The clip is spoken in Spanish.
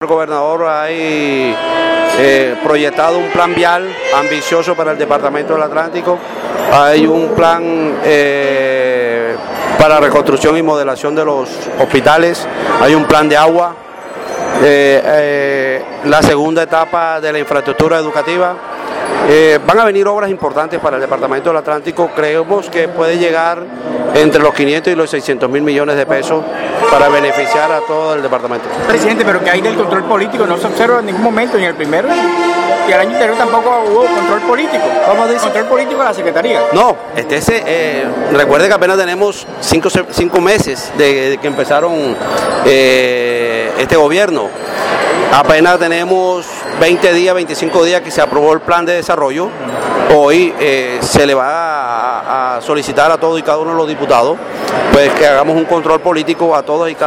El gobernador ha proyectado un plan vial ambicioso para el departamento del Atlántico. Hay un plan para reconstrucción y modelación de los hospitales. Hay un plan de agua. La segunda etapa de la infraestructura educativa. Van a venir obras importantes para el departamento del Atlántico. Creemos que puede llegar entre los 500 y los 600 mil millones de pesos para beneficiar a todo el departamento. Presidente, pero que hay del control político, no se observa en ningún momento, ni el primero y el año anterior tampoco hubo control político. ¿Cómo dice? Control político de la Secretaría. No, recuerde que apenas tenemos 5 meses de que empezaron este gobierno. Apenas tenemos 20 días, 25 días que se aprobó el plan de desarrollo. Hoy se le va a solicitar a todos y cada uno de los diputados pues que hagamos un control político a todos y cada